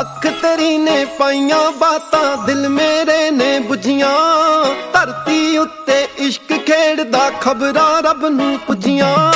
ਅੱਖ ਤੇਰੀ ਨੇ ਪਾਈਆਂ ਬਾਤਾਂ ਦਿਲ ਮੇਰੇ ਨੇ ਬੁਝੀਆਂ। ਧਰਤੀ ਉੱਤੇ ਇਸ਼ਕ ਖੇਡਦਾ ਖਬਰਾਂ ਰੱਬ ਨੂੰ ਪੁੱਜੀਆਂ।